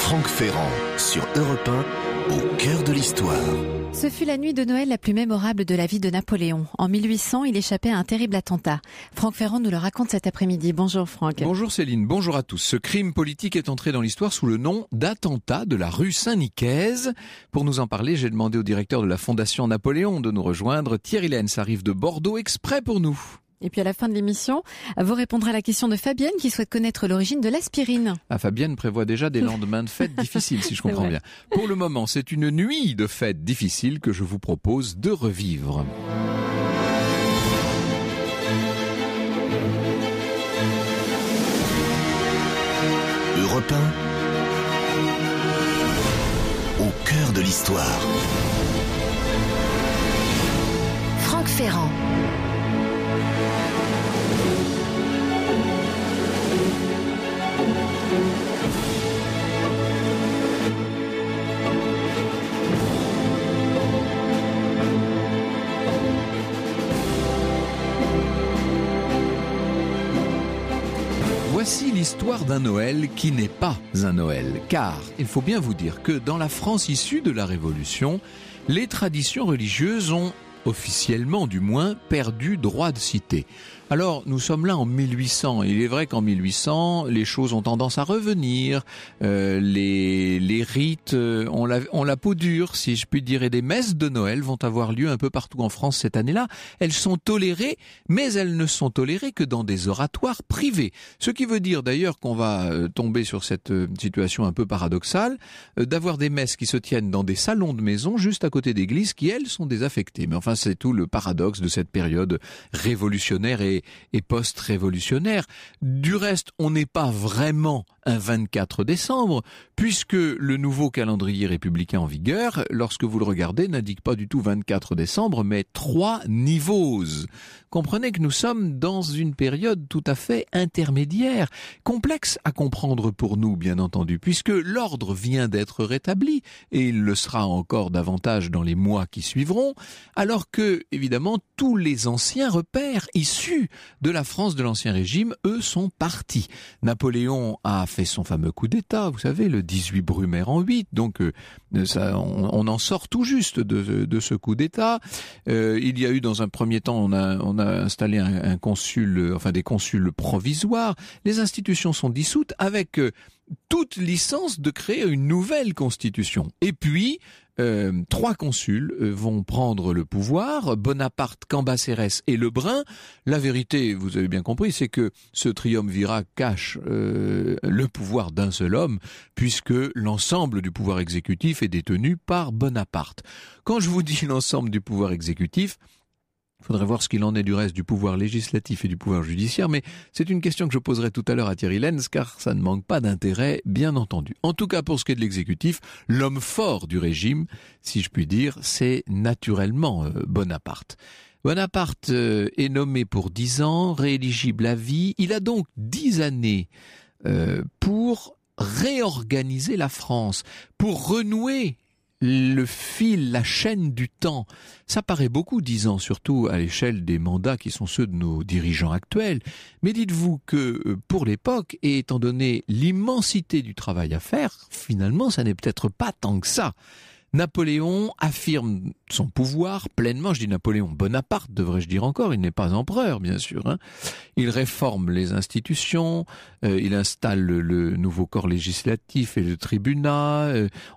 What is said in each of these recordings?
Franck Ferrand sur Europe 1, au cœur de l'histoire. Ce fut la nuit de Noël la plus mémorable de la vie de Napoléon. En 1800, il échappait à un terrible attentat. Franck Ferrand nous le raconte cet après-midi. Bonjour Franck. Bonjour Céline, bonjour à tous. Ce crime politique est entré dans l'histoire sous le nom d'attentat de la rue Saint-Nicaise. Pour nous en parler, j'ai demandé au directeur de la Fondation Napoléon de nous rejoindre. Thierry Lenz arrive de Bordeaux exprès pour nous. Et puis à la fin de l'émission, vous répondrez à la question de Fabienne qui souhaite connaître l'origine de l'aspirine. Fabienne prévoit déjà des lendemains de fêtes difficiles, si je comprends bien. Pour le moment, c'est une nuit de fêtes difficiles que je vous propose de revivre. Europe 1, au cœur de l'histoire. Franck Ferrand. Voici l'histoire d'un Noël qui n'est pas un Noël, car il faut bien vous dire que dans la France issue de la Révolution, les traditions religieuses ont, officiellement du moins, perdu droit de cité. Alors, nous sommes là en 1800. Il est vrai qu'en 1800, les choses ont tendance à revenir. Les rites ont la peau dure, si je puis dire, et des messes de Noël vont avoir lieu un peu partout en France cette année-là. Elles sont tolérées, mais elles ne sont tolérées que dans des oratoires privés. Ce qui veut dire d'ailleurs qu'on va tomber sur cette situation un peu paradoxale, d'avoir des messes qui se tiennent dans des salons de maison juste à côté d'églises qui, elles, sont désaffectées. Mais enfin, c'est tout le paradoxe de cette période révolutionnaire et post-révolutionnaire. Du reste, on n'est pas vraiment un 24 décembre, puisque le nouveau calendrier républicain en vigueur, lorsque vous le regardez, n'indique pas du tout 24 décembre, mais 3 niveaux. Comprenez que nous sommes dans une période tout à fait intermédiaire, complexe à comprendre pour nous, bien entendu, puisque l'ordre vient d'être rétabli, et il le sera encore davantage dans les mois qui suivront, alors que, évidemment, tous les anciens repères issus de la France de l'Ancien Régime, eux, sont partis. Napoléon a fait son fameux coup d'État, vous savez, le 18 Brumaire en 8, donc on en sort tout juste de ce coup d'État. Il y a eu dans un premier temps, on a installé un consul, enfin des consuls provisoires. Les institutions sont dissoutes avec toute licence de créer une nouvelle constitution. Et puis 3 consuls vont prendre le pouvoir, Bonaparte, Cambacérès et Lebrun. La vérité, vous avez bien compris, c'est que ce triumvirat cache le pouvoir d'un seul homme, puisque l'ensemble du pouvoir exécutif est détenu par Bonaparte. Quand je vous dis l'ensemble du pouvoir exécutif, il faudrait voir ce qu'il en est du reste du pouvoir législatif et du pouvoir judiciaire, mais c'est une question que je poserai tout à l'heure à Thierry Lenz, car ça ne manque pas d'intérêt, bien entendu. En tout cas, pour ce qui est de l'exécutif, l'homme fort du régime, si je puis dire, c'est naturellement Bonaparte. Bonaparte est nommé pour 10 ans, rééligible à vie. Il a donc 10 années pour réorganiser la France, pour renouer le fil, la chaîne du temps. Ça paraît beaucoup, 10 ans, surtout à l'échelle des mandats qui sont ceux de nos dirigeants actuels. Mais dites-vous que pour l'époque, et étant donné l'immensité du travail à faire, finalement, ça n'est peut-être pas tant que ça. Napoléon affirme son pouvoir pleinement, je dis Napoléon Bonaparte, devrais-je dire encore, il n'est pas empereur, bien sûr. Il réforme les institutions, il installe le nouveau corps législatif et le tribunat,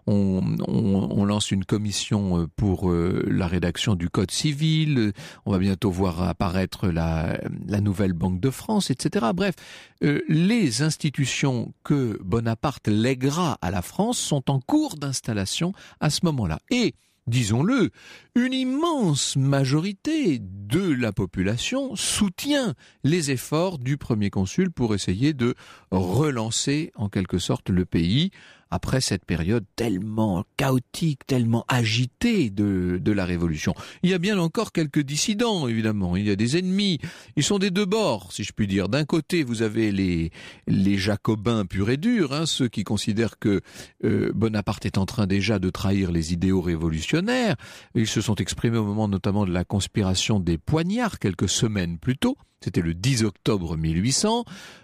on lance une commission pour la rédaction du Code civil, on va bientôt voir apparaître la nouvelle Banque de France, etc. Bref, les institutions que Bonaparte lèguera à la France sont en cours d'installation à ce moment-là. Et disons-le, une immense majorité de la population soutient les efforts du premier consul pour essayer de relancer en quelque sorte le pays après cette période tellement chaotique, tellement agitée de la Révolution. Il y a bien encore quelques dissidents, évidemment. Il y a des ennemis. Ils sont des deux bords, si je puis dire. D'un côté, vous avez les jacobins purs et durs, ceux qui considèrent que Bonaparte est en train déjà de trahir les idéaux révolutionnaires. Ils se sont exprimés au moment notamment de la conspiration des Poignards, quelques semaines plus tôt. C'était le 10 octobre 1800.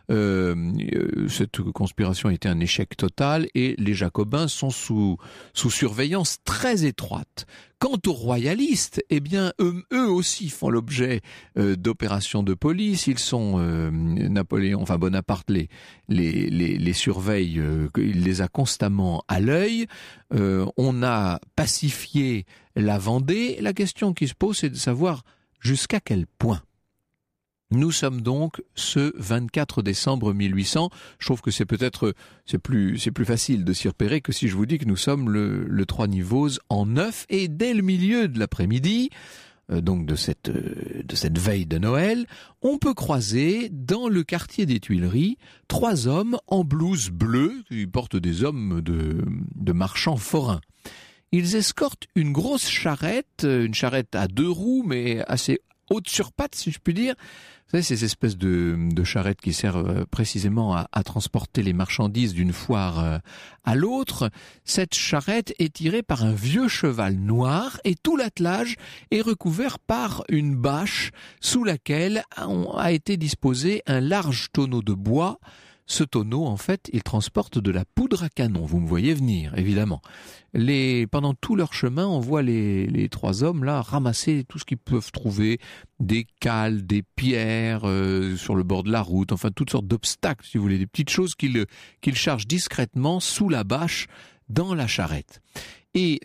Cette conspiration a été un échec total et les Jacobins sont sous surveillance très étroite. Quant aux royalistes, eh bien, eux aussi font l'objet d'opérations de police. Ils sont Bonaparte les surveille, il les a constamment à l'œil. On a pacifié la Vendée. La question qui se pose, c'est de savoir jusqu'à quel point. Nous sommes donc ce 24 décembre 1800. Je trouve que c'est plus facile de s'y repérer que si je vous dis que nous sommes le 3 Nivose en 9 et dès le milieu de l'après-midi, donc de cette veille de Noël, on peut croiser dans le quartier des Tuileries 3 hommes en blouse bleue qui portent des hommes de marchands forains. Ils escortent une grosse charrette, une charrette à 2 roues mais assez haute sur pattes si je puis dire. Vous savez, ces espèces de charrettes qui servent précisément à transporter les marchandises d'une foire à l'autre. Cette charrette est tirée par un vieux cheval noir et tout l'attelage est recouvert par une bâche sous laquelle a été disposé un large tonneau de bois. Ce tonneau, en fait, il transporte de la poudre à canon. Vous me voyez venir, évidemment. Pendant tout leur chemin, on voit les 3 hommes là ramasser tout ce qu'ils peuvent trouver, des cales, des pierres sur le bord de la route, enfin toutes sortes d'obstacles, si vous voulez, des petites choses qu'ils chargent discrètement sous la bâche dans la charrette. Et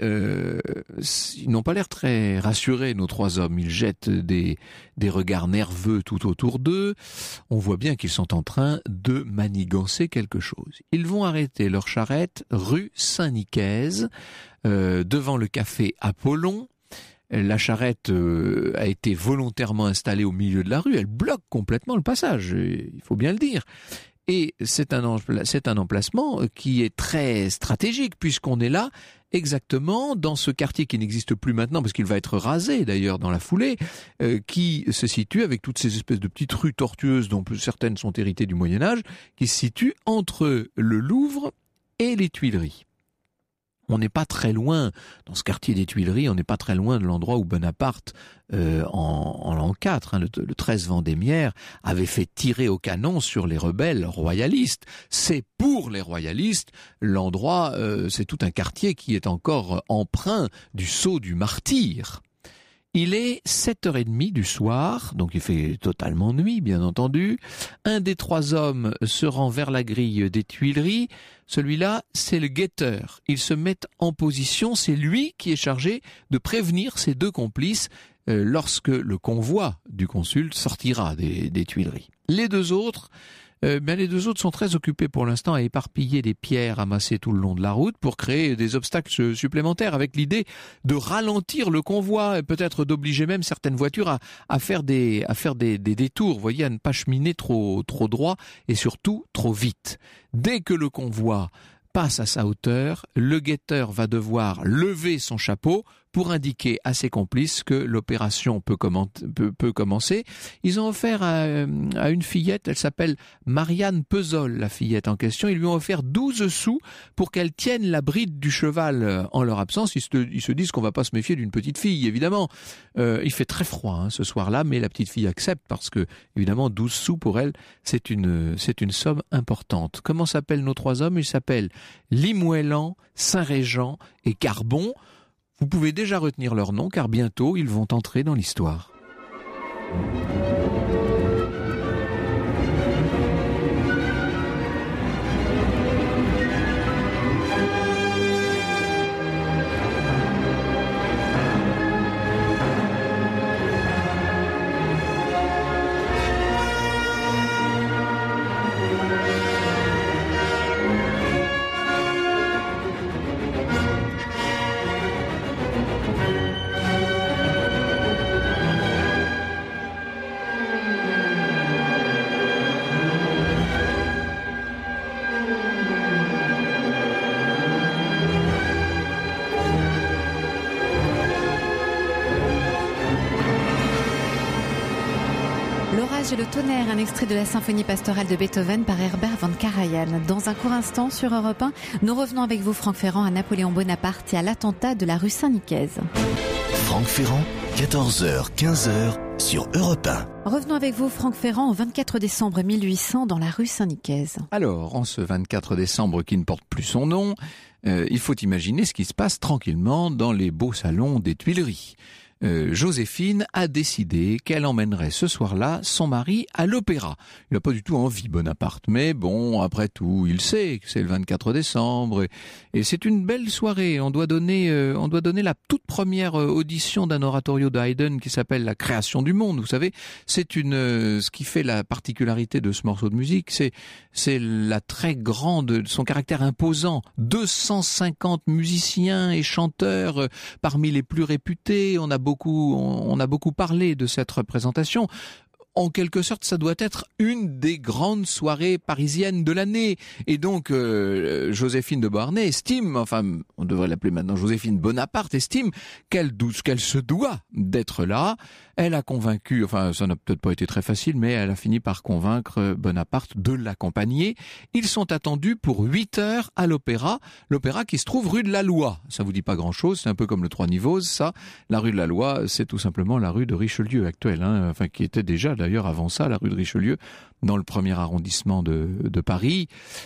ils n'ont pas l'air très rassurés, nos 3 hommes. Ils jettent des regards nerveux tout autour d'eux. On voit bien qu'ils sont en train de manigancer quelque chose. Ils vont arrêter leur charrette rue Saint-Nicaise, devant le café Apollon. La charrette a été volontairement installée au milieu de la rue. Elle bloque complètement le passage, il faut bien le dire. Et c'est un emplacement qui est très stratégique puisqu'on est là exactement dans ce quartier qui n'existe plus maintenant parce qu'il va être rasé d'ailleurs dans la foulée, qui se situe avec toutes ces espèces de petites rues tortueuses dont certaines sont héritées du Moyen-Âge, qui se situe entre le Louvre et les Tuileries. On n'est pas très loin, dans ce quartier des Tuileries, on n'est pas très loin de l'endroit où Bonaparte, en l'an 4, le 13 Vendémiaire, avait fait tirer au canon sur les rebelles royalistes. C'est pour les royalistes, l'endroit, c'est tout un quartier qui est encore empreint du sceau du martyr. Il est 7h30 du soir, donc il fait totalement nuit, bien entendu. Un des 3 hommes se rend vers la grille des Tuileries. Celui-là, c'est le guetteur. Il se met en position, c'est lui qui est chargé de prévenir ses 2 complices lorsque le convoi du consul sortira des Tuileries. Les deux autres sont très occupés pour l'instant à éparpiller des pierres amassées tout le long de la route pour créer des obstacles supplémentaires avec l'idée de ralentir le convoi et peut-être d'obliger même certaines voitures à faire des détours, vous voyez, à ne pas cheminer trop droit et surtout trop vite. Dès que le convoi passe à sa hauteur, le guetteur va devoir lever son chapeau pour indiquer à ses complices que l'opération peut commencer. Ils ont offert à une fillette, elle s'appelle Marianne Pesol, la fillette en question, ils lui ont offert 12 sous pour qu'elle tienne la bride du cheval en leur absence. Ils se disent qu'on va pas se méfier d'une petite fille, évidemment. Il fait très froid ce soir-là, mais la petite fille accepte parce que, évidemment, 12 sous pour elle, c'est une somme importante. Comment s'appellent nos 3 hommes? Ils s'appellent Limoëlan, Saint-Régent et Carbon. Vous pouvez déjà retenir leur nom car bientôt ils vont entrer dans l'histoire. L'orage et le tonnerre, un extrait de la symphonie pastorale de Beethoven par Herbert von Karajan. Dans un court instant sur Europe 1, nous revenons avec vous, Franck Ferrand, à Napoléon Bonaparte et à l'attentat de la rue Saint-Nicaise. Franck Ferrand, 14h, 15h sur Europe 1. Revenons avec vous, Franck Ferrand, au 24 décembre 1800 dans la rue Saint-Nicaise. Alors, en ce 24 décembre qui ne porte plus son nom, il faut imaginer ce qui se passe tranquillement dans les beaux salons des Tuileries. Joséphine a décidé qu'elle emmènerait ce soir-là son mari à l'opéra. Il n'a pas du tout envie, Bonaparte, mais bon, après tout, il sait que c'est le 24 décembre et c'est une belle soirée. On doit donner la toute première audition d'un oratorio de Haydn qui s'appelle La création du monde. Vous savez, ce qui fait la particularité de ce morceau de musique, c'est la très grande, son caractère imposant. 250 musiciens et chanteurs parmi les plus réputés. On a beaucoup parlé de cette représentation. En quelque sorte, ça doit être une des grandes soirées parisiennes de l'année. Et donc, Joséphine de Beauharnais estime, enfin, on devrait l'appeler maintenant Joséphine Bonaparte, estime qu'elle se doit d'être là. Elle a convaincu, enfin, ça n'a peut-être pas été très facile, mais elle a fini par convaincre Bonaparte de l'accompagner. Ils sont attendus pour 8 heures à l'opéra qui se trouve rue de la Loi. Ça vous dit pas grand-chose, c'est un peu comme le Trois-Niveaux, ça. La rue de la Loi, c'est tout simplement la rue de Richelieu actuelle, enfin, qui était déjà d'ailleurs avant ça, la rue de Richelieu, dans le premier arrondissement de Paris.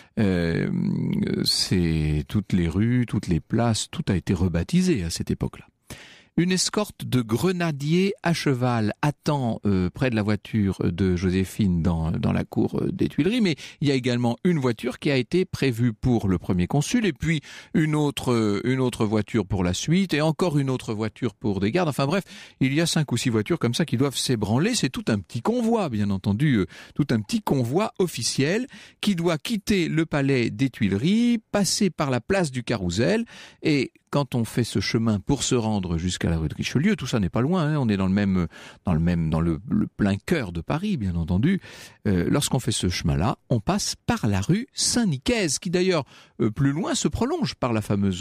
C'est toutes les rues, toutes les places, tout a été rebaptisé à cette époque-là. Une escorte de grenadiers à cheval attend près de la voiture de Joséphine dans la cour des Tuileries, mais il y a également une voiture qui a été prévue pour le premier consul, et puis une autre voiture pour la suite, et encore une autre voiture pour des gardes. Enfin bref, il y a 5 ou 6 voitures comme ça qui doivent s'ébranler. C'est tout un petit convoi, bien entendu, tout un petit convoi officiel qui doit quitter le palais des Tuileries, passer par la place du Carrousel, et quand on fait ce chemin pour se rendre jusqu'à la rue de Richelieu, tout ça n'est pas loin, hein, on est dans le plein cœur de Paris, bien entendu. Lorsqu'on fait ce chemin-là, on passe par la rue Saint-Nicaise, qui d'ailleurs, plus loin, se prolonge par la fameuse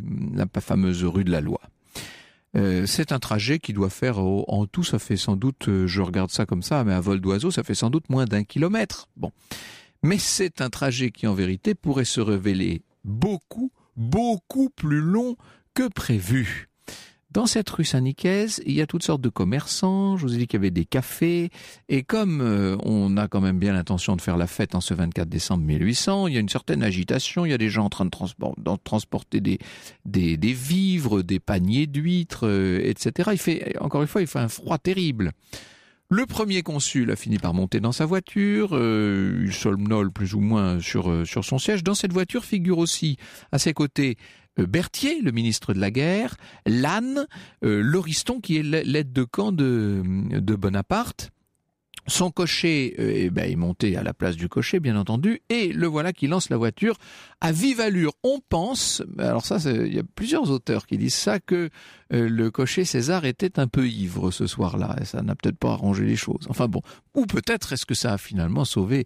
rue de la Loi. C'est un trajet qui doit faire, en tout, ça fait sans doute, je regarde ça comme ça, mais à vol d'oiseau, ça fait sans doute moins d'1 kilomètre. Bon. Mais c'est un trajet qui, en vérité, pourrait se révéler beaucoup plus long que prévu. Dans cette rue Saint-Nicaise, il y a toutes sortes de commerçants. Je vous ai dit qu'il y avait des cafés. Et comme on a quand même bien l'intention de faire la fête en ce 24 décembre 1800, il y a une certaine agitation. Il y a des gens en train de transporter des vivres, des paniers d'huîtres, etc. Encore une fois, il fait un froid terrible. Le premier consul a fini par monter dans sa voiture, il somnole plus ou moins sur son siège. Dans cette voiture figure aussi à ses côtés Berthier, le ministre de la Guerre, Lannes, Lauriston qui est l'aide de camp de Bonaparte. Son cocher est monté à la place du cocher, bien entendu, et le voilà qui lance la voiture à vive allure. On pense, alors ça, il y a plusieurs auteurs qui disent ça, que le cocher César était un peu ivre ce soir-là, et ça n'a peut-être pas arrangé les choses. Enfin bon, ou peut-être est-ce que ça a finalement sauvé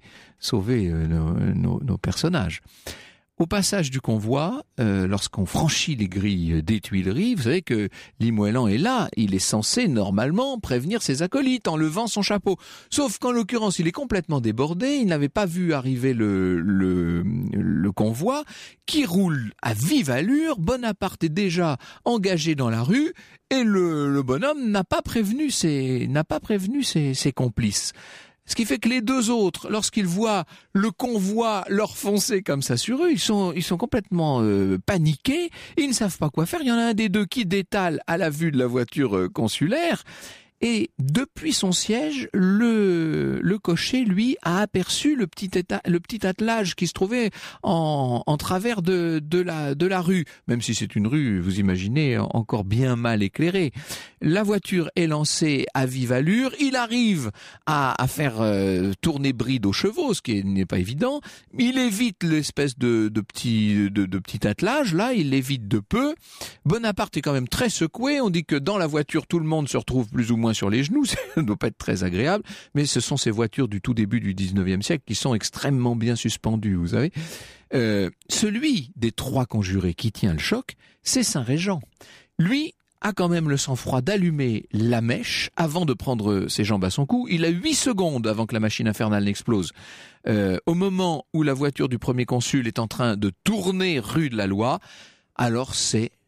nos personnages. Au passage du convoi, lorsqu'on franchit les grilles des Tuileries, vous savez que Limoëlan est là, il est censé normalement prévenir ses acolytes en levant son chapeau. Sauf qu'en l'occurrence, il est complètement débordé, il n'avait pas vu arriver le convoi qui roule à vive allure. Bonaparte est déjà engagé dans la rue et le bonhomme n'a pas prévenu ses complices. Ce qui fait que les deux autres, lorsqu'ils voient le convoi leur foncer comme ça sur eux, ils sont complètement paniqués, ils ne savent pas quoi faire. Il y en a un des deux qui détale à la vue de la voiture consulaire. Et depuis son siège, le cocher, lui, a aperçu le petit attelage qui se trouvait en travers de la rue. Même si c'est une rue, vous imaginez, encore bien mal éclairée. La voiture est lancée à vive allure. Il arrive à faire tourner bride aux chevaux, ce qui n'est pas évident. Il évite l'espèce de petit attelage. Là, il l'évite de peu. Bonaparte est quand même très secoué. On dit que dans la voiture, tout le monde se retrouve plus ou moins sur les genoux, ça ne doit pas être très agréable, mais ce sont ces voitures du tout début du 19e siècle qui sont extrêmement bien suspendues, vous savez. Celui des 3 conjurés qui tient le choc, c'est Saint-Régent. Lui a quand même le sang-froid d'allumer la mèche avant de prendre ses jambes à son cou. Il a 8 secondes avant que la machine infernale n'explose. Au moment où la voiture du premier consul est en train de tourner rue de la Loi, alors c'est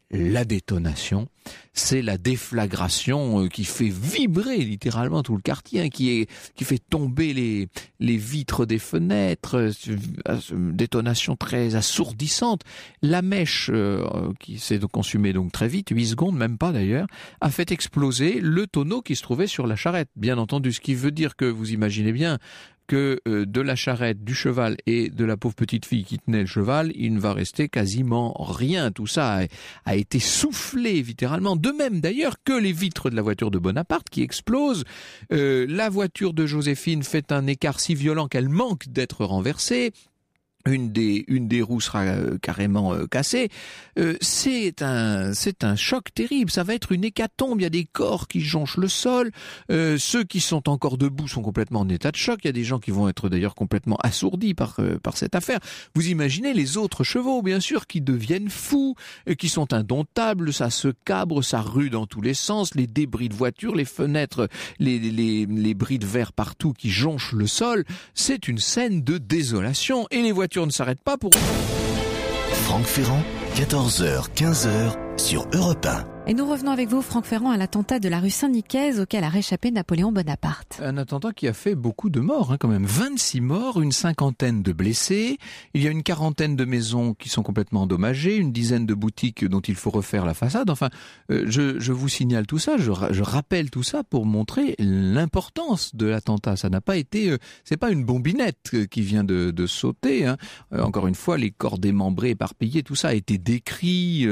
la détonation, c'est la déflagration qui fait vibrer littéralement tout le quartier, qui fait tomber les vitres des fenêtres, détonation très assourdissante. La mèche qui s'est consumée donc très vite, 8 secondes, même pas d'ailleurs, a fait exploser le tonneau qui se trouvait sur la charrette. Bien entendu, ce qui veut dire que vous imaginez bien que de la charrette, du cheval et de la pauvre petite fille qui tenait le cheval, il ne va rester quasiment rien. Tout ça a été soufflé littéralement. De même d'ailleurs que les vitres de la voiture de Bonaparte qui explosent. La voiture de Joséphine fait un écart si violent qu'elle manque d'être renversée. Une des roues sera carrément cassée. C'est un choc terrible. Ça va être une hécatombe. Il y a des corps qui jonchent le sol. Ceux qui sont encore debout sont complètement en état de choc. Il y a des gens qui vont être d'ailleurs complètement assourdis par cette affaire. Vous imaginez les autres chevaux, bien sûr, qui deviennent fous, qui sont indomptables. Ça se cabre, ça rue dans tous les sens. Les débris de voitures, les fenêtres, les bris de verre partout qui jonchent le sol. C'est une scène de désolation. Et les voitures ne s'arrête pas pour... Franck Ferrand, 14h, 15h sur Europe 1. Et nous revenons avec vous, Franck Ferrand, à l'attentat de la rue Saint-Nicaise auquel a réchappé Napoléon Bonaparte. Un attentat qui a fait beaucoup de morts, quand même. 26 morts, une cinquantaine de blessés. Il y a une quarantaine de maisons qui sont complètement endommagées, une dizaine de boutiques dont il faut refaire la façade. Enfin, je vous signale tout ça, je rappelle tout ça pour montrer l'importance de l'attentat. Ça n'a pas été... c'est pas une bombinette qui vient de sauter. Hein. Encore une fois, les corps démembrés, éparpillés, tout ça a été décrit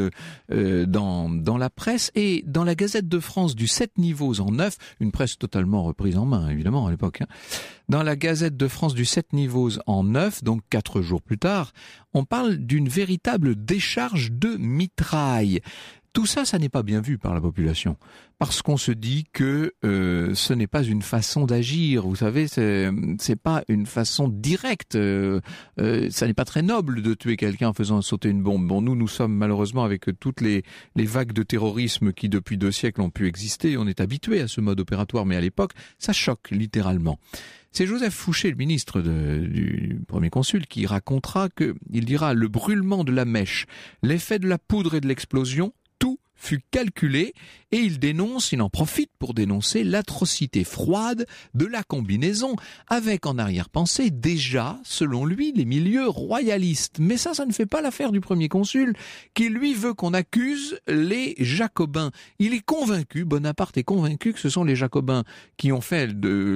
dans la presse et dans la Gazette de France du 7 niveaux en 9, une presse totalement reprise en main évidemment à l'époque. Hein. Dans la Gazette de France du 7 niveaux en 9, donc 4 jours plus tard, on parle d'une véritable décharge de mitraille. Tout ça, ça n'est pas bien vu par la population, parce qu'on se dit que ce n'est pas une façon d'agir. Vous savez, c'est pas une façon directe. Ça n'est pas très noble de tuer quelqu'un en faisant sauter une bombe. Bon, nous sommes malheureusement avec toutes les vagues de terrorisme qui depuis 2 siècles ont pu exister. On est habitué à ce mode opératoire, mais à l'époque, ça choque littéralement. C'est Joseph Fouché, le ministre du premier consul, qui racontera il dira le brûlement de la mèche, l'effet de la poudre et de l'explosion, tout fut calculé, et il en profite pour dénoncer l'atrocité froide de la combinaison, avec en arrière-pensée déjà, selon lui, les milieux royalistes. Mais ça ne fait pas l'affaire du premier consul, qui lui veut qu'on accuse les Jacobins. Il est convaincu, Bonaparte est convaincu que ce sont les Jacobins qui ont fait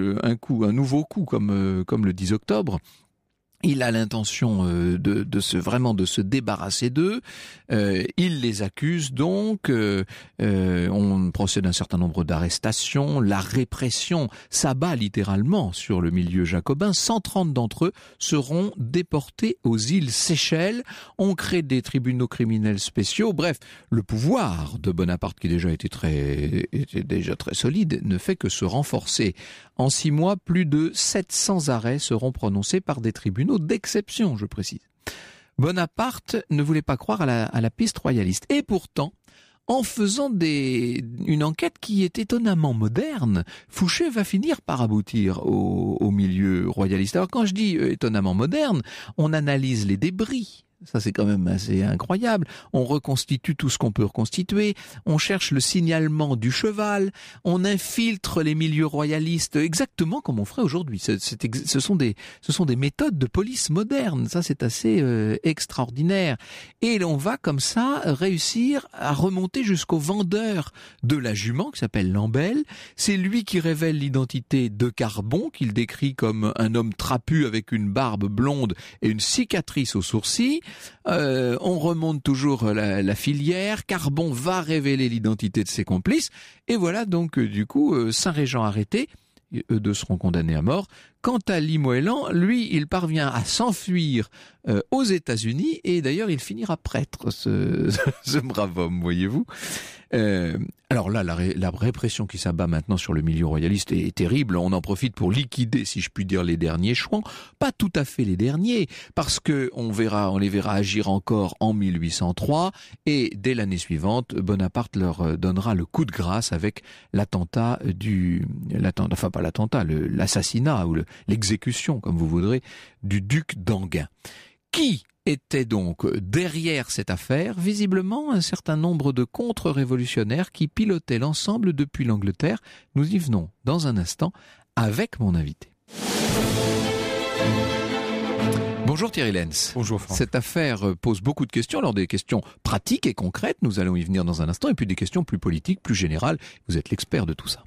un nouveau coup, comme le 10 octobre. Il a l'intention de se débarrasser d'eux. Il les accuse donc. On procède à un certain nombre d'arrestations. La répression s'abat littéralement sur le milieu jacobin. 130 d'entre eux seront déportés aux îles Seychelles. On crée des tribunaux criminels spéciaux. Bref, le pouvoir de Bonaparte, qui était déjà très solide, ne fait que se renforcer. En 6 mois, plus de 700 arrêts seront prononcés par des tribunaux d'exception, je précise. Bonaparte ne voulait pas croire à la piste royaliste. Et pourtant, en faisant une enquête qui est étonnamment moderne, Fouché va finir par aboutir au milieu royaliste. Alors quand je dis étonnamment moderne, on analyse les débris. Ça, c'est quand même assez incroyable. On reconstitue tout ce qu'on peut reconstituer. On cherche le signalement du cheval. On infiltre les milieux royalistes exactement comme on ferait aujourd'hui. Ce sont des méthodes de police modernes. Ça, c'est assez extraordinaire. Et on va comme ça réussir à remonter jusqu'au vendeur de la jument qui s'appelle Lambel. C'est lui qui révèle l'identité de Carbon, qu'il décrit comme un homme trapu avec une barbe blonde et une cicatrice au sourcil. On remonte toujours la filière. Carbon va révéler l'identité de ses complices. Et voilà donc du coup Saint-Régent arrêté. Eux deux seront condamnés à mort. Quant à Limoëlan, lui, il parvient à s'enfuir aux États-Unis et d'ailleurs il finira prêtre, ce brave homme, voyez-vous. Alors là, la répression qui s'abat maintenant sur le milieu royaliste est terrible. On en profite pour liquider, si je puis dire, les derniers chouans. Pas tout à fait les derniers, parce que on les verra agir encore en 1803 et dès l'année suivante, Bonaparte leur donnera le coup de grâce avec l'assassinat ou l'exécution, comme vous voudrez, du duc d'Enghien. Qui était donc derrière cette affaire, visiblement un certain nombre de contre-révolutionnaires qui pilotaient l'ensemble depuis l'Angleterre. Nous y venons dans un instant avec mon invité. Bonjour Thierry Lenz. Bonjour Franck. Cette affaire pose beaucoup de questions, alors des questions pratiques et concrètes, nous allons y venir dans un instant, et puis des questions plus politiques, plus générales. Vous êtes l'expert de tout ça.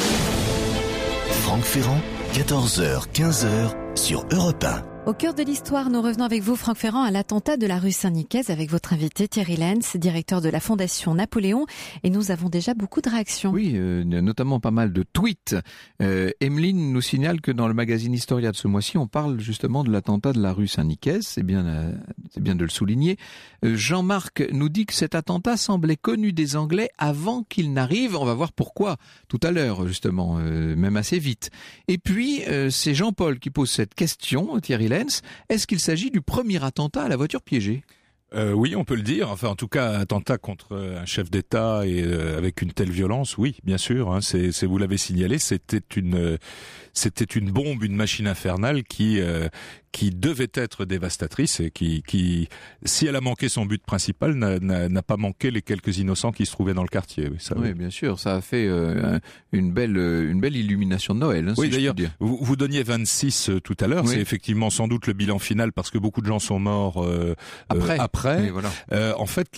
Franck Ferrand, 14h, 15h sur Europe 1. Au cœur de l'histoire, nous revenons avec vous, Franck Ferrand, à l'attentat de la rue Saint-Nicaise avec votre invité Thierry Lenz, directeur de la Fondation Napoléon. Et nous avons déjà beaucoup de réactions. Oui, notamment pas mal de tweets. Emeline nous signale que dans le magazine Historia de ce mois-ci, on parle justement de l'attentat de la rue Saint-Nicaise. C'est bien de le souligner. Jean-Marc nous dit que cet attentat semblait connu des Anglais avant qu'il n'arrive. On va voir pourquoi tout à l'heure, justement, même assez vite. Et puis, c'est Jean-Paul qui pose cette question, Thierry Lenz. Est-ce qu'il s'agit du premier attentat à la voiture piégée ? Oui, on peut le dire. Enfin, en tout cas, attentat contre un chef d'État et avec une telle violence, oui, bien sûr. Hein, c'est vous l'avez signalé, c'était une bombe, une machine infernale qui devait être dévastatrice et qui, si elle a manqué son but principal, n'a pas manqué les quelques innocents qui se trouvaient dans le quartier. Oui, ça, oui, bien sûr, ça a fait une belle illumination de Noël. Hein, oui, si d'ailleurs, vous donniez 26 tout à l'heure. Oui. C'est effectivement sans doute le bilan final parce que beaucoup de gens sont morts après. Oui, voilà. En fait,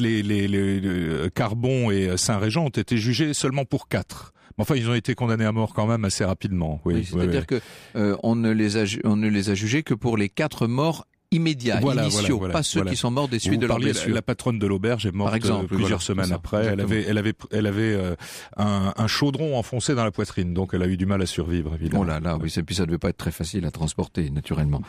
les Carbon et Saint-Régent ont été jugés seulement pour 4. Mais enfin, ils ont été condamnés à mort quand même assez rapidement. Oui, c'est-à-dire que on ne les a jugés que pour les 4 morts immédiats, initiaux, pas ceux qui sont morts des suites de leur blessure. La patronne de l'auberge est morte plusieurs semaines après. Exactement. Elle avait un chaudron enfoncé dans la poitrine, donc elle a eu du mal à survivre, évidemment. Oh là là, oui, et puis ça devait pas être très facile à transporter, naturellement.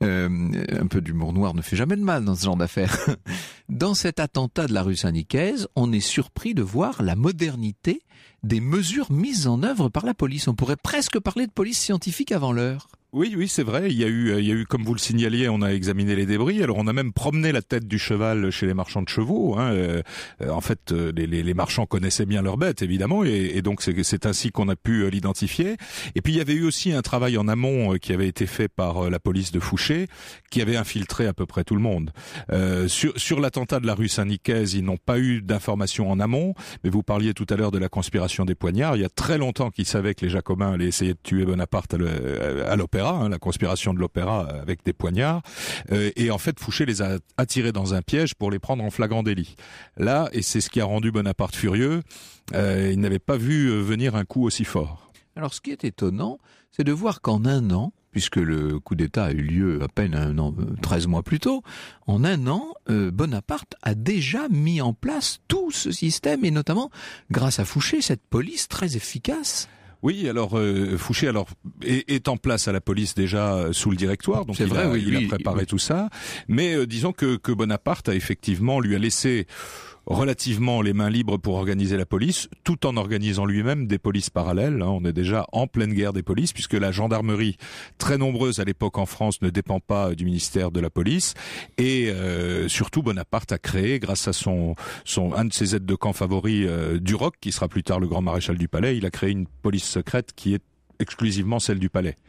Un peu d'humour noir ne fait jamais de mal dans ce genre d'affaires. Dans cet attentat de la rue Saint-Nicaise, on est surpris de voir la modernité des mesures mises en œuvre par la police. On pourrait presque parler de police scientifique avant l'heure. Oui, c'est vrai. Il y a eu, comme vous le signaliez, on a examiné les débris. Alors, on a même promené la tête du cheval chez les marchands de chevaux. Hein. En fait, les marchands connaissaient bien leurs bêtes, évidemment, et donc c'est ainsi qu'on a pu l'identifier. Et puis, il y avait eu aussi un travail en amont qui avait été fait par la police de Fouché, qui avait infiltré à peu près tout le monde. Sur l'attentat de la rue Saint-Nicaise, ils n'ont pas eu d'informations en amont, mais vous parliez tout à l'heure de la conspiration des poignards. Il y a très longtemps qu'ils savaient que les Jacobins allaient essayer de tuer Bonaparte à l'opéra. La conspiration de l'opéra avec des poignards, et en fait Fouché les a attirés dans un piège pour les prendre en flagrant délit. Là, et c'est ce qui a rendu Bonaparte furieux, il n'avait pas vu venir un coup aussi fort. Alors ce qui est étonnant, c'est de voir qu'en un an, puisque le coup d'État a eu lieu à peine 13 mois plus tôt, en un an, Bonaparte a déjà mis en place tout ce système, et notamment grâce à Fouché, cette police très efficace. Oui, alors Fouché est en place à la police déjà sous le Directoire, donc il a préparé tout ça. Mais disons que Bonaparte lui a laissé relativement les mains libres pour organiser la police, tout en organisant lui-même des polices parallèles. On est déjà en pleine guerre des polices, puisque la gendarmerie, très nombreuse à l'époque en France, ne dépend pas du ministère de la police. Et surtout, Bonaparte a créé, grâce à un de ses aides de camp favoris, Duroc, qui sera plus tard le grand maréchal du palais, il a créé une police secrète qui est exclusivement celle du palais.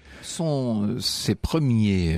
Ses premiers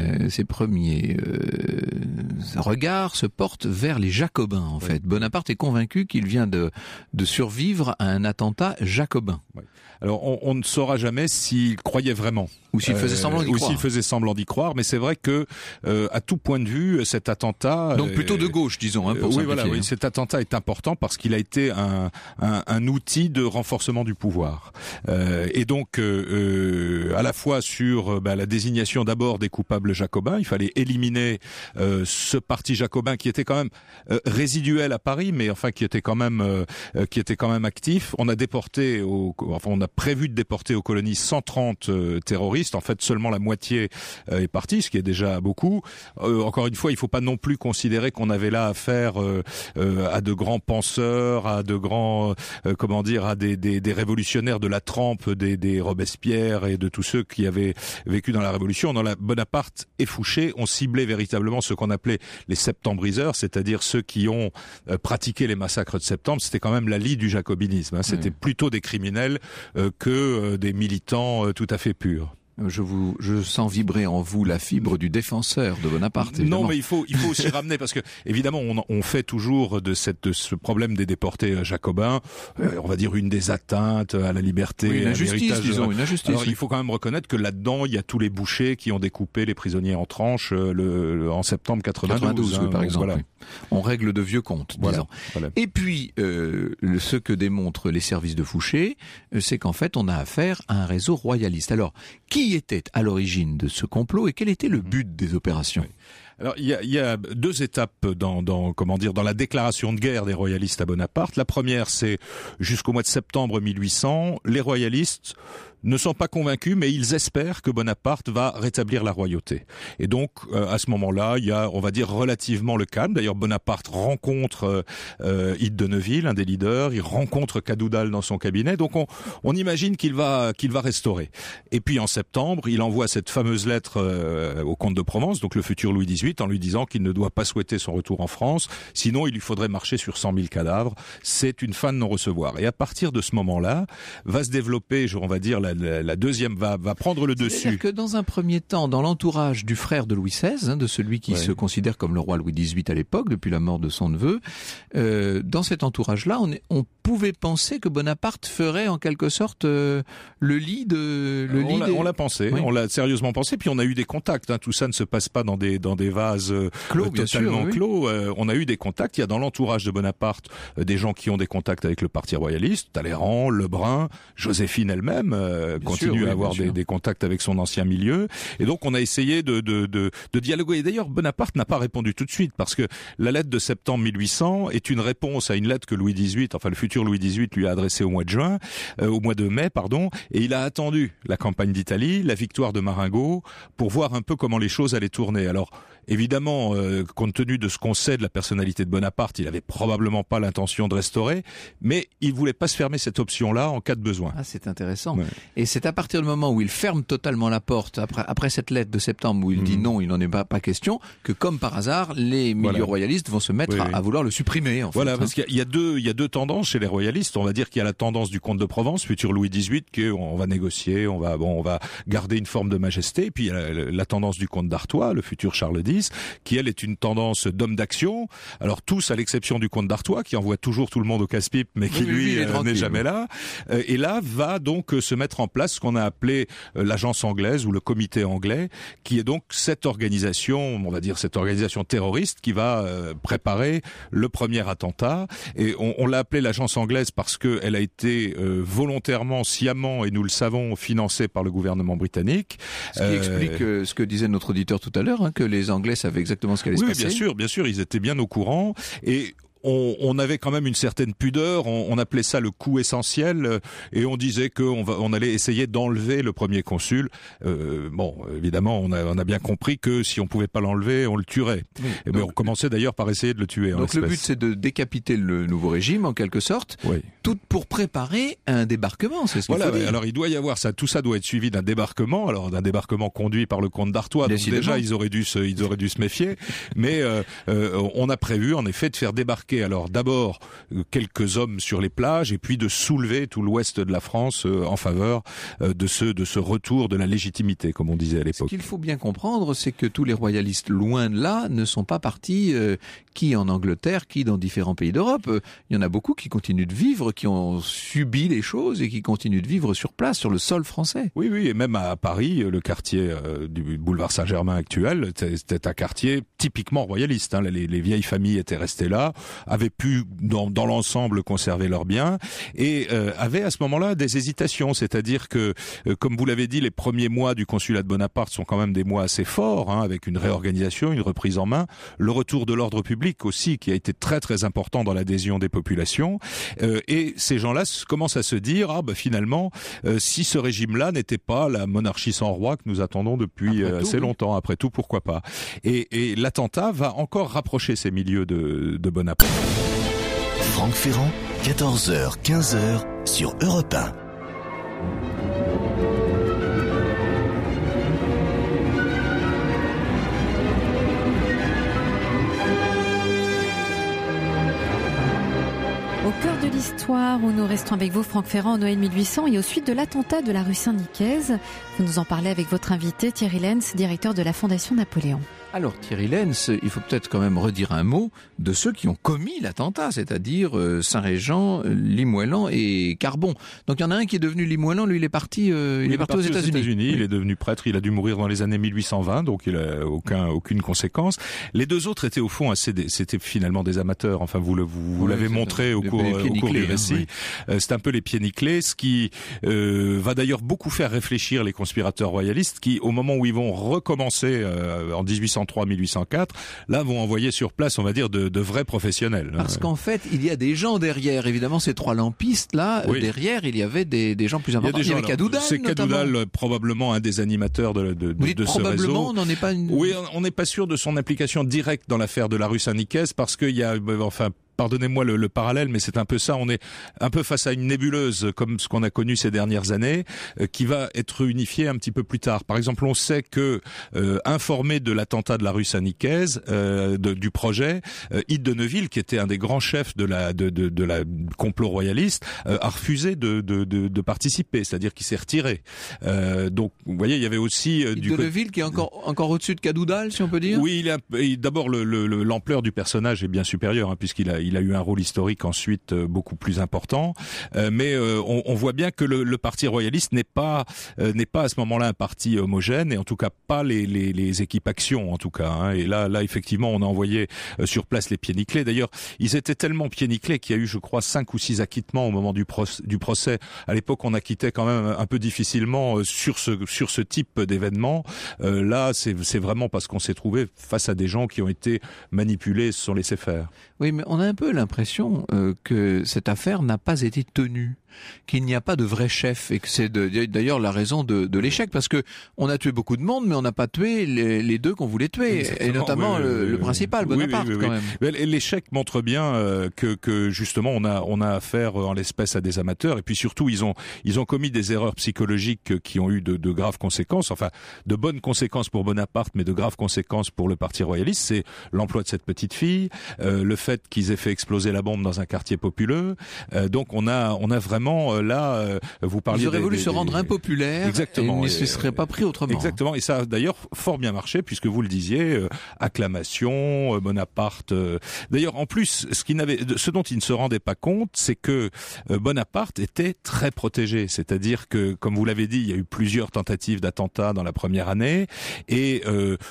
regards se portent vers les Jacobins, en fait. Bonaparte est convaincu qu'il vient de survivre à un attentat jacobin. Oui. Alors, on ne saura jamais s'il croyait vraiment. Ou s'il faisait semblant d'y croire. Ou s'il faisait semblant d'y croire, mais c'est vrai que, à tout point de vue, cet attentat... Donc plutôt de gauche, disons, pour simplifier. Oui, cet attentat est important parce qu'il a été un outil de renforcement du pouvoir. Et donc, à la fois sur la désignation d'abord des coupables jacobins, il fallait éliminer ce parti jacobin qui était quand même résiduel à Paris, mais enfin qui était quand même actif. On a prévu de déporter aux colonies 130 terroristes. En fait, seulement la moitié est partie, ce qui est déjà beaucoup. Encore une fois, il ne faut pas non plus considérer qu'on avait là affaire à de grands penseurs, à de grands, à des révolutionnaires de la trempe des Robespierre et de tous ceux qui avaient vécu dans la Révolution. Dans la Bonaparte et Fouché ont ciblé véritablement ce qu'on appelait les septembriseurs, c'est-à-dire ceux qui ont pratiqué les massacres de septembre. C'était quand même la lie du jacobinisme. C'était plutôt des criminels que des militants tout à fait purs. Je sens vibrer en vous la fibre du défenseur de Bonaparte. Évidemment. Non, mais il faut aussi ramener, parce que évidemment, on fait toujours de ce problème des déportés jacobins, on va dire une des atteintes à la liberté, une à injustice, l'héritage. disons, une injustice. Alors, oui. il faut quand même reconnaître que là-dedans, il y a tous les bouchers qui ont découpé les prisonniers en tranches en septembre 92, oui, par exemple. Voilà. Oui. On règle de vieux comptes, disons. Voilà. Et puis, ce que démontrent les services de Fouché, c'est qu'en fait, on a affaire à un réseau royaliste. Alors, qui était à l'origine de ce complot et quel était le but des opérations ? Alors il y a deux étapes dans la déclaration de guerre des royalistes à Bonaparte. La première, c'est jusqu'au mois de septembre 1800, les royalistes ne sont pas convaincus, mais ils espèrent que Bonaparte va rétablir la royauté. Et donc, à ce moment-là, il y a, on va dire, relativement le calme. D'ailleurs, Bonaparte rencontre Hyde de Neuville, un des leaders. Il rencontre Cadoudal dans son cabinet. Donc, on imagine qu'il va restaurer. Et puis, en septembre, il envoie cette fameuse lettre au comte de Provence, donc le futur Louis XVIII, en lui disant qu'il ne doit pas souhaiter son retour en France. Sinon, il lui faudrait marcher sur 100 000 cadavres. C'est une fin de non-recevoir. Et à partir de ce moment-là, va se développer, on va dire, la deuxième va prendre le dessus. C'est-à-dire que dans un premier temps, dans l'entourage du frère de Louis XVI, de celui qui se considère comme le roi Louis XVIII à l'époque, depuis la mort de son neveu, dans cet entourage-là, on pouvait penser que Bonaparte ferait en quelque sorte le lit de... On l'a pensé, oui. On l'a sérieusement pensé, puis on a eu des contacts. Tout ça ne se passe pas dans des vases clos, totalement sûr, clos. On a eu des contacts. Il y a dans l'entourage de Bonaparte des gens qui ont des contacts avec le parti royaliste, Talleyrand, Lebrun, Joséphine elle-même continue à avoir des contacts avec son ancien milieu. Et donc on a essayé de dialoguer. Et d'ailleurs, Bonaparte n'a pas répondu tout de suite, parce que la lettre de septembre 1800 est une réponse à une lettre que Louis XVIII, enfin le futur Louis XVIII, lui a adressée au mois de mai, et il a attendu la campagne d'Italie, la victoire de Marengo, pour voir un peu comment les choses allaient tourner. Alors, évidemment, compte tenu de ce qu'on sait de la personnalité de Bonaparte, il avait probablement pas l'intention de restaurer, mais il voulait pas se fermer cette option-là en cas de besoin. Ah, c'est intéressant. Ouais. Et c'est à partir du moment où il ferme totalement la porte, après cette lettre de septembre où il dit non, il n'en est pas question, que comme par hasard, les milieux royalistes vont se mettre à vouloir le supprimer. Voilà, parce qu'il y a deux tendances chez les royalistes. On va dire qu'il y a la tendance du comte de Provence, futur Louis XVIII, qu'on va négocier, on va garder une forme de majesté. Et puis il y a la tendance du comte d'Artois, le futur Charles X, qui elle est une tendance d'homme d'action. Alors tous, à l'exception du comte d'Artois, qui envoie toujours tout le monde au casse-pipe, mais qui lui n'est jamais là. Et là va donc se mettre en place ce qu'on a appelé l'agence anglaise ou le comité anglais, qui est donc cette organisation, on va dire cette organisation terroriste qui va préparer le premier attentat. Et on l'a appelé l'agence anglaise parce que elle a été volontairement, sciemment, et nous le savons, financée par le gouvernement britannique. Ce qui explique ce que disait notre auditeur tout à l'heure, que les Anglais savaient exactement ce qu'allait se passer. Oui, bien sûr, ils étaient bien au courant. Et on avait quand même une certaine pudeur, on appelait ça le coup essentiel, et on disait qu'on allait essayer d'enlever le premier consul. Évidemment, on a bien compris que si on pouvait pas l'enlever, on le tuerait. Oui, mais on commençait d'ailleurs par essayer de le tuer. Donc le but, c'est de décapiter le nouveau régime, en quelque sorte, tout pour préparer un débarquement, c'est ce qu'il faut dire. Alors il doit y avoir ça, tout ça doit être suivi d'un débarquement, alors d'un débarquement conduit par le comte d'Artois, donc déjà ils auraient dû se méfier, mais on a prévu en effet de faire débarquer alors d'abord quelques hommes sur les plages et puis de soulever tout l'ouest de la France en faveur de ce retour de la légitimité, comme on disait à l'époque. Ce qu'il faut bien comprendre, c'est que tous les royalistes, loin de là, ne sont pas partis qui en Angleterre, qui dans différents pays d'Europe. Il y en a beaucoup qui continuent de vivre, qui ont subi les choses et qui continuent de vivre sur place, sur le sol français. Oui, et même à Paris, le quartier du boulevard Saint-Germain actuel, c'était un quartier typiquement royaliste. Les vieilles familles étaient restées là, avaient pu dans l'ensemble conserver leurs biens et avaient à ce moment-là des hésitations, c'est-à-dire que comme vous l'avez dit, les premiers mois du consulat de Bonaparte sont quand même des mois assez forts, avec une réorganisation, une reprise en main, le retour de l'ordre public aussi qui a été très très important dans l'adhésion des populations, et ces gens-là commencent à se dire finalement si ce régime-là n'était pas la monarchie sans roi que nous attendons depuis assez longtemps, après tout pourquoi pas, et l'attentat va encore rapprocher ces milieux de Bonaparte. Franck Ferrand, 14h, 15h sur Europe 1. Au cœur de l'histoire où nous restons avec vous, Franck Ferrand, en Noël 1800 et aux suites de l'attentat de la rue Saint-Nicaise. Vous nous en parlez avec votre invité Thierry Lenz, directeur de la Fondation Napoléon. Alors Thierry Lenz, il faut peut-être quand même redire un mot de ceux qui ont commis l'attentat, c'est-à-dire Saint-Régent, Limoëlan et Carbon. Donc il y en a un qui est devenu Limoëlan, lui il est parti aux États-Unis. Il est devenu prêtre, il a dû mourir dans les années 1820, donc il a aucune conséquence. Les deux autres étaient au fond c'était finalement des amateurs. Enfin vous l'avez montré au cours du récit. Oui. C'est un peu les pieds nickelés, ce qui va d'ailleurs beaucoup faire réfléchir les conspirateurs royalistes qui, au moment où ils vont recommencer en 1803-1804, là vont envoyer sur place, on va dire, de vrais professionnels. Parce qu'en fait, il y a des gens derrière. Évidemment, ces trois lampistes là, oui. Derrière, il y avait des gens plus importants. Il y avait Cadoudal. C'est Cadoudal, probablement un des animateurs de ce réseau. On n'en est pas. Oui, on n'est pas sûr de son implication directe dans l'affaire de la rue Saint-Nicaise parce qu'il y a, pardonnez-moi le parallèle, mais c'est un peu ça. On est un peu face à une nébuleuse comme ce qu'on a connu ces dernières années, qui va être unifiée un petit peu plus tard. Par exemple, on sait que, informé de l'attentat de la rue Saint-Nicaise, du projet, Hyde de Neuville, qui était un des grands chefs de la complot royaliste, a refusé de participer, c'est-à-dire qu'il s'est retiré. Donc, vous voyez, il y avait aussi Hyde de Neuville qui est encore au-dessus de Cadoudal, si on peut dire. Oui, d'abord l'ampleur du personnage est bien supérieure, puisqu'il a eu un rôle historique ensuite beaucoup plus important, mais on voit bien que le parti royaliste n'est pas à ce moment-là un parti homogène, et en tout cas pas les équipes action en tout cas. Et là effectivement on a envoyé sur place les pieds nickelés. D'ailleurs ils étaient tellement pieds nickelés qu'il y a eu, je crois, 5 ou 6 acquittements au moment du procès. À l'époque on acquittait quand même un peu difficilement sur ce type d'événement. Là c'est vraiment parce qu'on s'est trouvé face à des gens qui ont été manipulés, se sont laissés faire. Oui, mais on a un peu l'impression que cette affaire n'a pas été tenue, qu'il n'y a pas de vrai chef, et que c'est d'ailleurs la raison de l'échec, parce que on a tué beaucoup de monde, mais on n'a pas tué les deux qu'on voulait tuer. Exactement, et notamment le principal, Bonaparte, quand même. Mais l'échec montre bien que justement on a affaire en l'espèce à des amateurs, et puis surtout ils ont commis des erreurs psychologiques qui ont eu de graves conséquences, enfin de bonnes conséquences pour Bonaparte, mais de graves conséquences pour le parti royaliste. C'est l'emploi de cette petite fille, le fait qu'ils aient fait exploser la bombe dans un quartier populeux. Donc on a vraiment là, vous parliez. Ils auraient voulu se rendre impopulaires. Exactement. Et ils ne se seraient pas pris autrement. Exactement. Et ça a d'ailleurs fort bien marché, puisque vous le disiez, acclamation, Bonaparte. D'ailleurs, en plus, ce dont ils ne se rendaient pas compte, c'est que Bonaparte était très protégé. C'est-à-dire que, comme vous l'avez dit, il y a eu plusieurs tentatives d'attentats dans la première année, et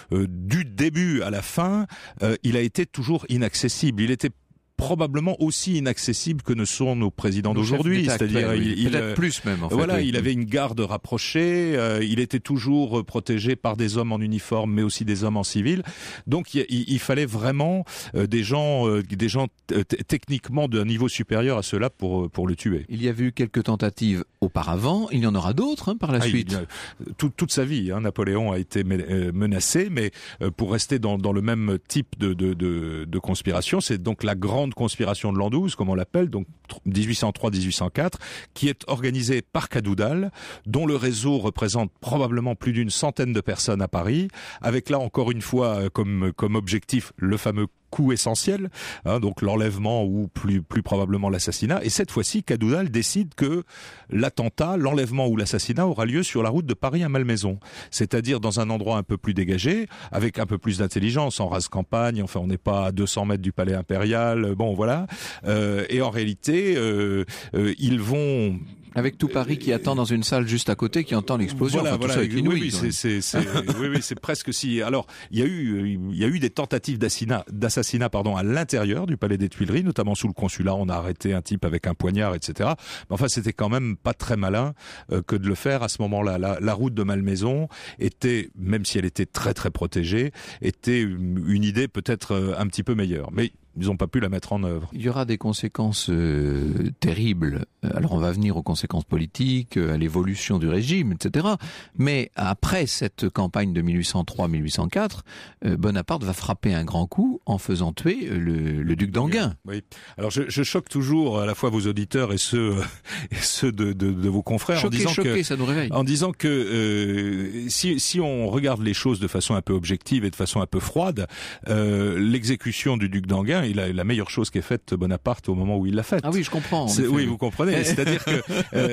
du début à la fin, il a été toujours inaccessible. Il était probablement aussi inaccessible que ne sont nos présidents d'aujourd'hui, c'est-à-dire peut-être plus même. En fait, voilà, oui. Il avait une garde rapprochée, il était toujours protégé par des hommes en uniforme, mais aussi des hommes en civil. Donc il fallait vraiment des gens techniquement d'un niveau supérieur à ceux-là pour le tuer. Il y avait eu quelques tentatives auparavant, il y en aura d'autres par la suite. Toute sa vie, Napoléon a été menacé, mais pour rester dans le même type de conspiration, c'est donc la grande conspiration de l'an 12, comme on l'appelle, donc 1803-1804, qui est organisée par Cadoudal, dont le réseau représente probablement plus d'une centaine de personnes à Paris, avec là encore une fois comme objectif le fameux coup essentiel, donc l'enlèvement ou plus probablement l'assassinat. Et cette fois-ci, Cadoudal décide que l'enlèvement ou l'assassinat aura lieu sur la route de Paris à Malmaison, c'est-à-dire dans un endroit un peu plus dégagé, avec un peu plus d'intelligence, en rase campagne. Enfin, on n'est pas à 200 mètres du palais impérial. Bon, voilà. Et en réalité, ils vont... Avec tout Paris qui attend dans une salle juste à côté, qui entend l'explosion. Voilà, tout ça est inouï. Oui, c'est presque si. Alors, il y a eu des tentatives d'assassinat, à l'intérieur du palais des Tuileries, notamment sous le consulat. On a arrêté un type avec un poignard, etc. Mais enfin, c'était quand même pas très malin que de le faire à ce moment-là. La route de Malmaison était, même si elle était très très protégée, était une idée peut-être un petit peu meilleure. Mais ils n'ont pas pu la mettre en œuvre. Il y aura des conséquences terribles. Alors on va venir aux conséquences politiques, à l'évolution du régime, etc. Mais après cette campagne de 1803-1804, Bonaparte va frapper un grand coup en faisant tuer le duc d'Enghien. Oui. Alors je choque toujours à la fois vos auditeurs et ceux de vos confrères choqué, ça nous réveille. En disant que si on regarde les choses de façon un peu objective et de façon un peu froide, l'exécution du duc d'Enghien bien, il a la meilleure chose qu'ait faite Bonaparte au moment où il l'a faite. Ah oui, je comprends. Oui, vous comprenez. C'est-à-dire que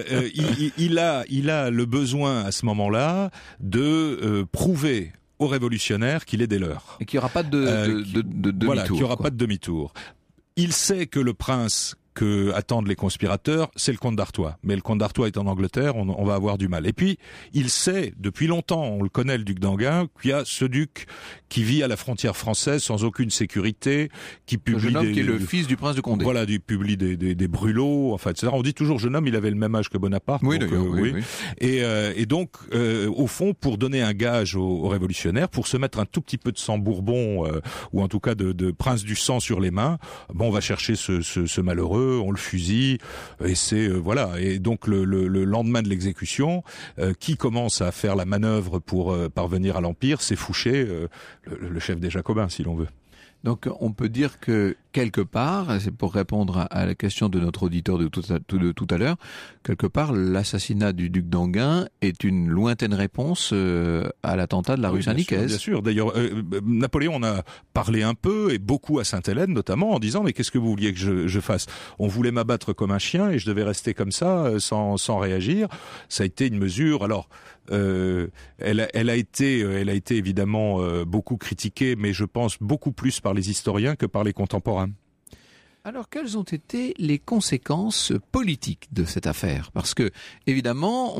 il a le besoin à ce moment-là de prouver aux révolutionnaires qu'il est des leurs. Et qu'il n'y aura pas de demi-tour. Voilà, qu'il n'y aura pas de demi-tour. Il sait que le prince que attendent les conspirateurs, c'est le comte d'Artois. Mais le comte d'Artois est en Angleterre, on va avoir du mal. Et puis, il sait, depuis longtemps, on le connaît, le duc d'Enghien, qu'il y a ce duc qui vit à la frontière française sans aucune sécurité, qui publie jeune homme qui est le fils du prince de Condé. Voilà, il publie des brûlots, enfin, etc. On dit toujours jeune homme, il avait le même âge que Bonaparte. Oui, donc, d'ailleurs, oui. Et donc, au fond, pour donner un gage aux révolutionnaires, pour se mettre un tout petit peu de sang bourbon, ou en tout cas de prince du sang sur les mains, on va chercher ce malheureux, on le fusille, et c'est voilà. Et donc le lendemain de l'exécution, qui commence à faire la manœuvre pour parvenir à l'Empire, c'est Fouché, le chef des Jacobins, si l'on veut. Donc on peut dire que quelque part, c'est pour répondre à la question de notre auditeur de tout à l'heure, quelque part l'assassinat du duc d'Enghien est une lointaine réponse à l'attentat de la rue Saint-Nicaise. Bien sûr. D'ailleurs, Napoléon en a parlé un peu, et beaucoup à Sainte-Hélène notamment, en disant mais qu'est-ce que vous vouliez que je fasse ? On voulait m'abattre comme un chien et je devais rester comme ça sans réagir. Ça a été une mesure. Alors elle a été évidemment beaucoup critiquée, mais je pense beaucoup plus par les historiens que par les contemporains. Alors, quelles ont été les conséquences politiques de cette affaire ? Parce que, évidemment,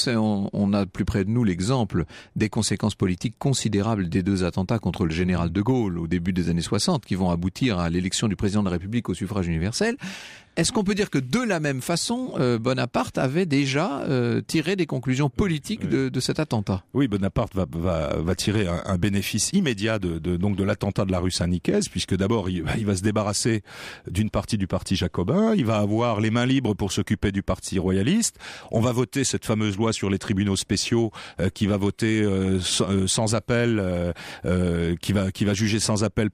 on a plus près de nous l'exemple des conséquences politiques considérables des deux attentats contre le général de Gaulle au début des années 60, qui vont aboutir à l'élection du président de la République au suffrage universel. Est-ce qu'on peut dire que de la même façon, Bonaparte avait déjà tiré des conclusions politiques de cet attentat ? Oui, Bonaparte va tirer un bénéfice immédiat de l'attentat de la rue Saint-Nicaise, puisque d'abord il va se débarrasser d'une partie du parti jacobin, il va avoir les mains libres pour s'occuper du parti royaliste. On va voter cette fameuse loi sur les tribunaux spéciaux qui va voter sans appel, qui va juger sans appel,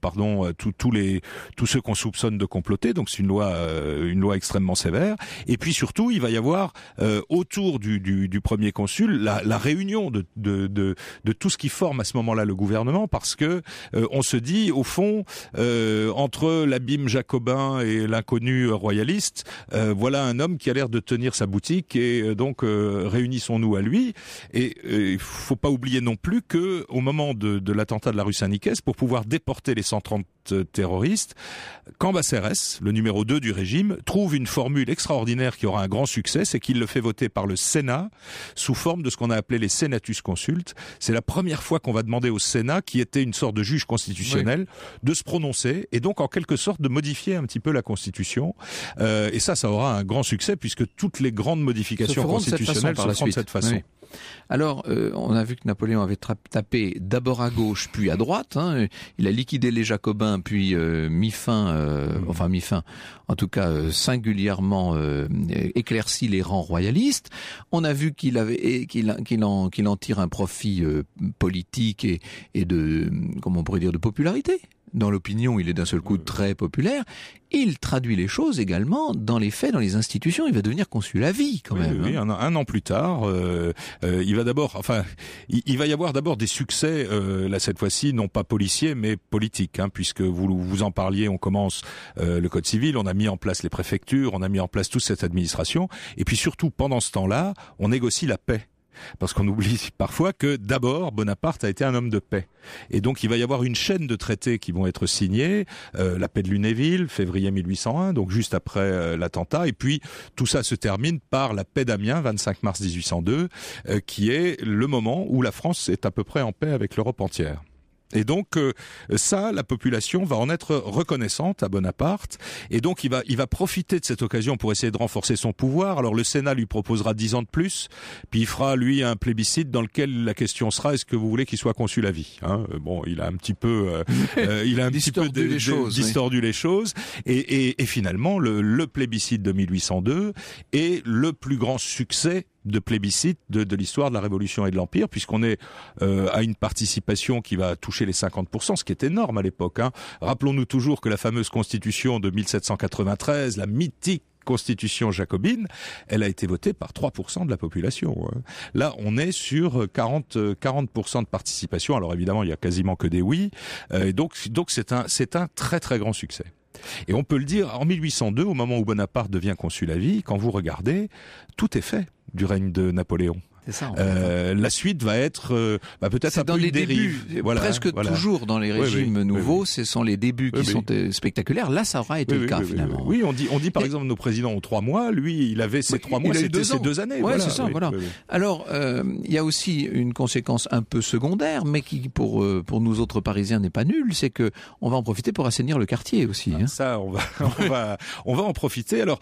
tous ceux qu'on soupçonne de comploter. Donc c'est une loi extrêmement sévère. Et puis surtout, il va y avoir autour du premier consul la réunion de tout ce qui forme à ce moment-là le gouvernement, parce que on se dit au fond entre l'abîme jacobin et l'inconnu royaliste, voilà un homme qui a l'air de tenir sa boutique, et donc réunissons-nous à lui. Et il faut pas oublier non plus que au moment de l'attentat de la rue Saint-Nicaise, pour pouvoir déporter les 130 terroristes, Cambacérès, le numéro 2 du régime, trouve une formule extraordinaire qui aura un grand succès, c'est qu'il le fait voter par le Sénat sous forme de ce qu'on a appelé les Senatus Consultes. C'est la première fois qu'on va demander au Sénat, qui était une sorte de juge constitutionnel, de se prononcer, et donc en quelque sorte de modifier un petit peu la Constitution. Et ça aura un grand succès, puisque toutes les grandes modifications constitutionnelles se feront de cette façon. Oui. Alors, on a vu que Napoléon avait tapé d'abord à gauche, puis à droite. Il a liquidé les Jacobins, puis mis fin, en tout cas singulièrement éclairci les rangs royalistes. On a vu qu'il en tire un profit politique et de, comment on pourrait dire, de popularité. Dans l'opinion, il est d'un seul coup très populaire. Il traduit les choses également dans les faits, dans les institutions. Il va devenir consul à vie, quand même. Oui, un an plus tard, il va y avoir d'abord des succès, là cette fois-ci, non pas policiers, mais politiques, puisque vous en parliez. On commence le code civil, on a mis en place les préfectures, on a mis en place toute cette administration, et puis surtout pendant ce temps-là, on négocie la paix. Parce qu'on oublie parfois que d'abord Bonaparte a été un homme de paix, et donc il va y avoir une chaîne de traités qui vont être signés, la paix de Lunéville, février 1801, donc juste après l'attentat, et puis tout ça se termine par la paix d'Amiens, 25 mars 1802, qui est le moment où la France est à peu près en paix avec l'Europe entière. Et donc la population va en être reconnaissante à Bonaparte, et donc il va profiter de cette occasion pour essayer de renforcer son pouvoir. Alors le Sénat lui proposera 10 ans de plus, puis il fera lui un plébiscite dans lequel la question sera: est-ce que vous voulez qu'il soit consul à vie ? Bon, il a un petit peu distordu les choses, et finalement le plébiscite de 1802 est le plus grand succès de plébiscite de l'histoire de la Révolution et de l'Empire, puisqu'on est à une participation qui va toucher les 50%, ce qui est énorme à l'époque. Rappelons-nous toujours que la fameuse Constitution de 1793, la mythique constitution jacobine, elle a été votée par 3% de la population. Là, on est sur 40% de participation. Alors évidemment, il y a quasiment que des oui. Et donc c'est un très très grand succès. Et on peut le dire, en 1802, au moment où Bonaparte devient consul à vie, quand vous regardez, tout est fait du règne de Napoléon. C'est ça, la suite va être peut-être un peu une dérive. Presque toujours dans les régimes nouveaux, ce sont les débuts qui sont spectaculaires. Là, ça aura été le cas finalement. Oui, on dit par exemple nos présidents ont 3 mois. Lui, il avait ses 3 mois, c'était ses 2 années. Ouais, c'est ça. Voilà. Alors, il y a aussi une conséquence un peu secondaire, mais qui pour nous autres Parisiens n'est pas nulle, c'est que on va en profiter pour assainir le quartier aussi. Ça, on va en profiter. Alors,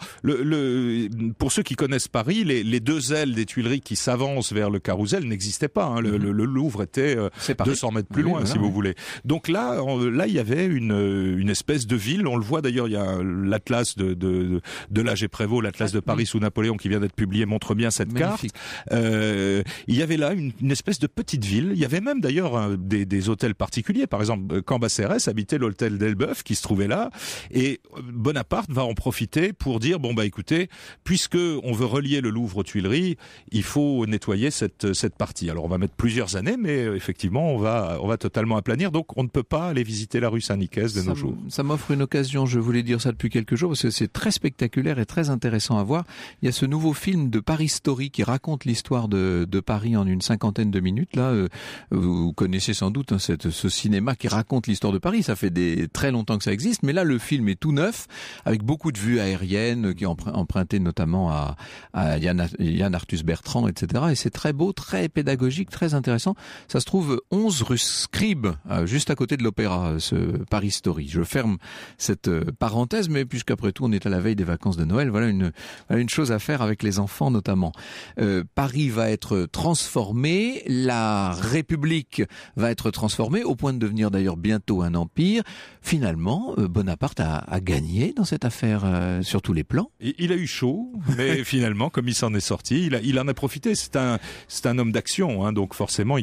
pour ceux qui connaissent Paris, les 2 ailes des Tuileries qui s'avancent vers le Carrousel n'existait pas. Le Louvre était 200 mètres plus loin, si vous voulez. Donc là, il y avait une espèce de ville. On le voit d'ailleurs, il y a l'atlas de Laget Prévost, l'atlas de Paris sous Napoléon qui vient d'être publié, montre bien cette carte. Il y avait là une espèce de petite ville. Il y avait même d'ailleurs des hôtels particuliers. Par exemple, Cambacérès habitait l'hôtel d'Elbeuf qui se trouvait là. Et Bonaparte va en profiter pour dire écoutez, puisque on veut relier le Louvre aux Tuileries, il faut nettoyer cette partie. Alors on va mettre plusieurs années, mais effectivement on va totalement aplanir. Donc on ne peut pas aller visiter la rue Saint-Nicaise de nos jours. Ça m'offre une occasion. Je voulais dire ça depuis quelques jours parce que c'est très spectaculaire et très intéressant à voir. Il y a ce nouveau film de Paris Story qui raconte l'histoire de Paris en une 50aine de minutes. Là, vous connaissez sans doute ce cinéma qui raconte l'histoire de Paris. Ça fait très longtemps que ça existe, mais là le film est tout neuf avec beaucoup de vues aériennes qui emprunté notamment à Yann Arthus Bertrand, etc. Et c'est très beau, très pédagogique, très intéressant. Ça se trouve 11 rue Scribe, juste à côté de l'Opéra, ce Paris Story. Je ferme cette parenthèse, mais puisqu'après tout on est à la veille des vacances de Noël, voilà une chose à faire avec les enfants notamment. Paris va être transformé, la République va être transformée, au point de devenir d'ailleurs bientôt un empire. Finalement, Bonaparte a gagné dans cette affaire sur tous les plans. Il a eu chaud, mais finalement, comme il s'en est sorti, il en a profité. C'est un homme d'action, donc forcément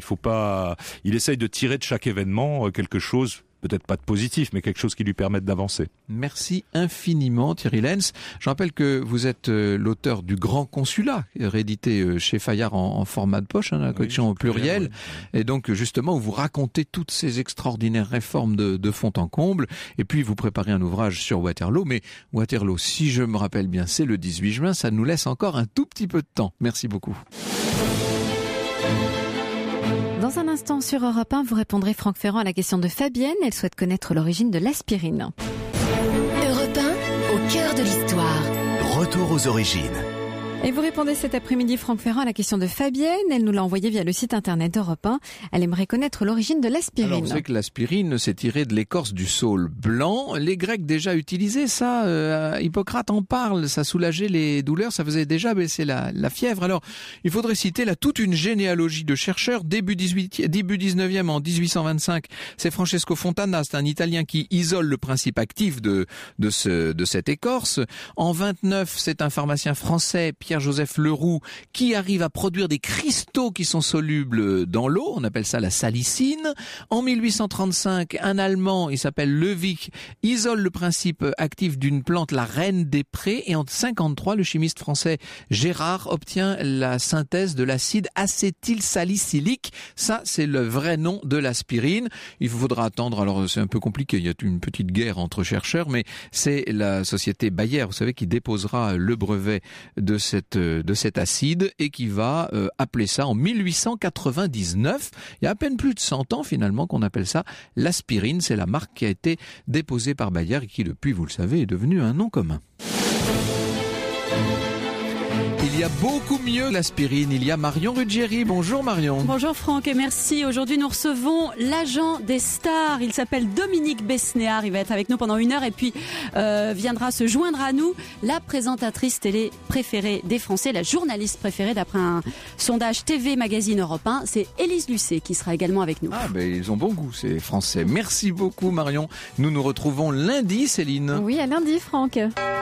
il essaye de tirer de chaque événement quelque chose, peut-être pas de positif, mais quelque chose qui lui permette d'avancer. Merci infiniment Thierry Lenz. Je rappelle que vous êtes l'auteur du Grand Consulat, réédité chez Fayard en format de poche, la collection au pluriel, et donc justement où vous racontez toutes ces extraordinaires réformes de fond en comble, et puis vous préparez un ouvrage sur Waterloo, mais Waterloo, si je me rappelle bien, c'est le 18 juin, ça nous laisse encore un tout petit peu de temps. Merci beaucoup. Dans un instant sur Europe 1, vous répondrez Franck Ferrand à la question de Fabienne. Elle souhaite connaître l'origine de l'aspirine. Europe 1, au cœur de l'histoire. Retour aux origines. Et vous répondez cet après-midi, Franck Ferrand, à la question de Fabienne. Elle nous l'a envoyée via le site internet d'Europe 1. Elle aimerait connaître l'origine de l'aspirine. Alors, vous savez que l'aspirine, c'est tiré de l'écorce du saule blanc. Les Grecs déjà utilisaient ça. Hippocrate en parle. Ça soulageait les douleurs. Ça faisait déjà baisser la fièvre. Alors, il faudrait citer là toute une généalogie de chercheurs. Début 19e, en 1825, c'est Francesco Fontana. C'est un Italien qui isole le principe actif de cette écorce. En 29, c'est un pharmacien français, Pierre-Joseph Leroux, qui arrive à produire des cristaux qui sont solubles dans l'eau. On appelle ça la salicine. En 1835, un Allemand, il s'appelle Lewig, isole le principe actif d'une plante, la reine des prés. Et en 1953, le chimiste français Gérard obtient la synthèse de l'acide acétylsalicylique. Ça, c'est le vrai nom de l'aspirine. Il faudra attendre, alors c'est un peu compliqué, il y a une petite guerre entre chercheurs, mais c'est la société Bayer, vous savez, qui déposera le brevet de cet acide et qui va appeler ça en 1899. Il y a à peine plus de 100 ans finalement qu'on appelle ça l'aspirine. C'est la marque qui a été déposée par Bayer et qui depuis, vous le savez, est devenue un nom commun. Il y a beaucoup mieux l'aspirine. Il y a Marion Ruggieri. Bonjour Marion. Bonjour Franck et merci. Aujourd'hui nous recevons l'agent des stars. Il s'appelle Dominique Besnéard. Il va être avec nous pendant 1 heure et puis viendra se joindre à nous la présentatrice télé préférée des Français, la journaliste préférée d'après un sondage TV Magazine Europe 1. C'est Élise Lucet qui sera également avec nous. Ah ben ils ont bon goût ces Français. Merci beaucoup Marion. Nous nous retrouvons lundi Céline. Oui, à lundi Franck.